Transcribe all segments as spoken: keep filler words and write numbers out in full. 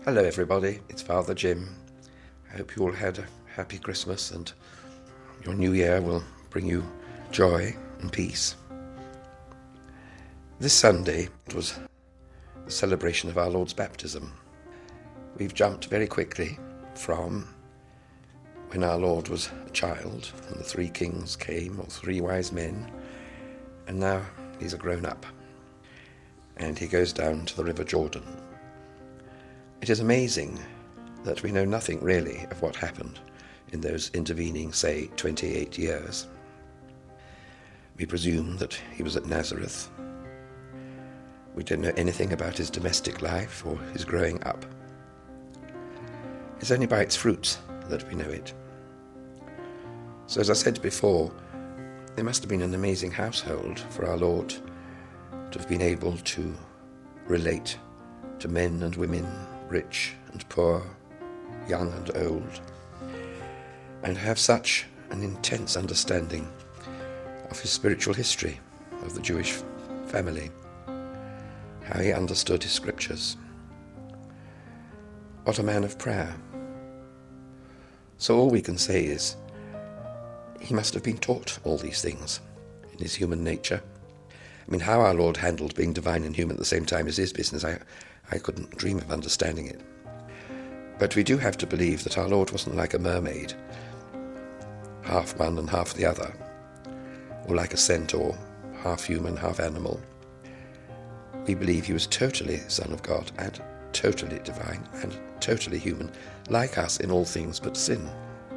Hello everybody, it's Father Jim. I hope you all had a happy Christmas and your new year will bring you joy and peace. This Sunday it was the celebration of our Lord's baptism. We've jumped very quickly from when our Lord was a child and the three kings came, or three wise men, and now he's a grown-up and he goes down to the River Jordan. It is amazing that we know nothing really of what happened in those intervening, say, twenty-eight years. We presume that he was at Nazareth. We don't know anything about his domestic life or his growing up. It's only by its fruits that we know it. So as I said before, there must have been an amazing household for our Lord to have been able to relate to men and women, rich and poor, young and old, and have such an intense understanding of his spiritual history, of the Jewish family, how he understood his scriptures. What a man of prayer. So all we can say is, he must have been taught all these things in his human nature. I mean, how our Lord handled being divine and human at the same time is his business. I, I couldn't dream of understanding it. But we do have to believe that our Lord wasn't like a mermaid, half one and half the other, or like a centaur, half human, half animal. We believe he was totally Son of God and totally divine and totally human, like us in all things but sin.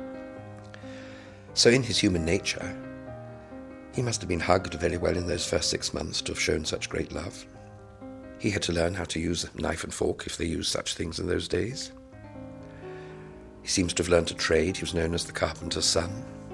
So in his human nature, he must have been hugged very well in those first six months to have shown such great love. He had to learn how to use a knife and fork, if they used such things in those days. He seems to have learned a trade. He was known as the carpenter's son.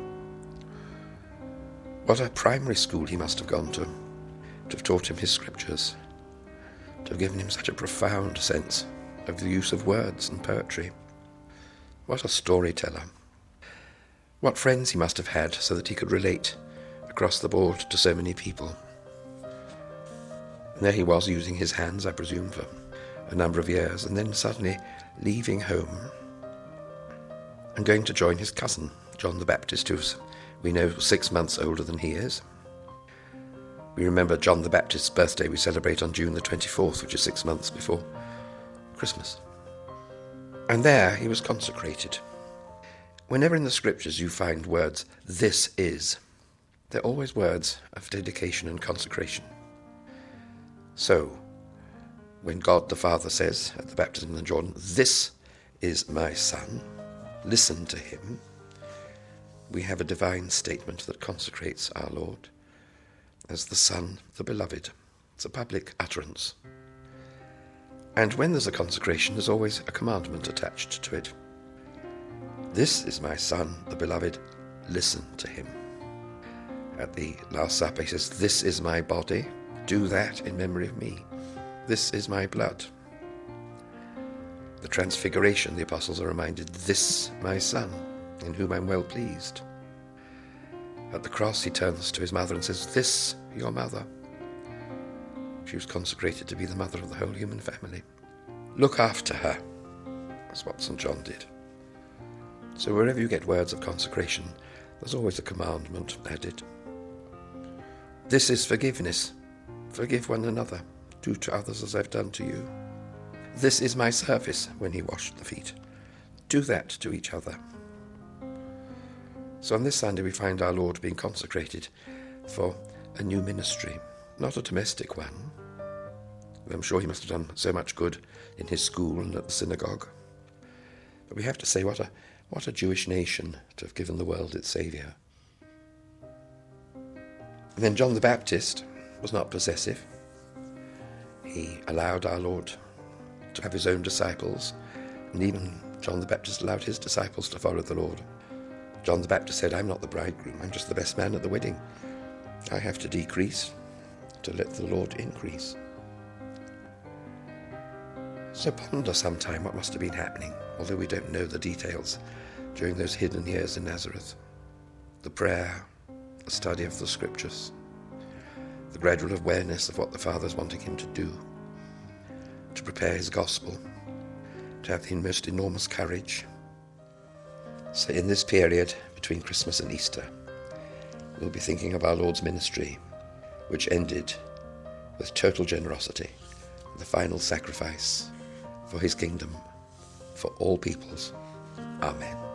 What a primary school he must have gone to, to have taught him his scriptures, to have given him such a profound sense of the use of words and poetry. What a storyteller. What friends he must have had so that he could relate across the board to so many people. And there he was, using his hands, I presume, for a number of years, and then suddenly leaving home and going to join his cousin, John the Baptist, who's, we know, six months older than he is. We remember John the Baptist's birthday we celebrate on June the twenty-fourth, which is six months before Christmas. And there he was consecrated. Whenever in the scriptures you find words, "this is," they're always words of dedication and consecration. So, when God the Father says at the baptism in the Jordan, "This is my Son, listen to him," we have a divine statement that consecrates our Lord as the Son, the Beloved. It's a public utterance. And when there's a consecration, there's always a commandment attached to it. "This is my Son, the Beloved, listen to him." At the Last Supper he says, "This is my body, do that in memory of me. This is my blood." The Transfiguration, the apostles are reminded, "This my Son, in whom I'm well pleased." At the cross he turns to his mother and says, "This your mother." She was consecrated to be the mother of the whole human family. Look after her. That's what Saint John did. So wherever you get words of consecration, there's always a commandment added. This is forgiveness. Forgive one another. Do to others as I've done to you. This is my service, when he washed the feet. Do that to each other. So on this Sunday we find our Lord being consecrated for a new ministry, not a domestic one. I'm sure he must have done so much good in his school and at the synagogue. But we have to say, what a what a Jewish nation to have given the world its Saviour. And then John the Baptist was not possessive. He allowed our Lord to have his own disciples, and even John the Baptist allowed his disciples to follow the Lord. John the Baptist said, "I'm not the bridegroom, I'm just the best man at the wedding. I have to decrease to let the Lord increase." So ponder sometime what must have been happening, although we don't know the details, during those hidden years in Nazareth. The prayer, the study of the scriptures, the gradual awareness of what the Father's wanting him to do, to prepare his gospel, to have the most enormous courage. So in this period between Christmas and Easter, we'll be thinking of our Lord's ministry, which ended with total generosity, the final sacrifice for his kingdom, for all peoples. Amen.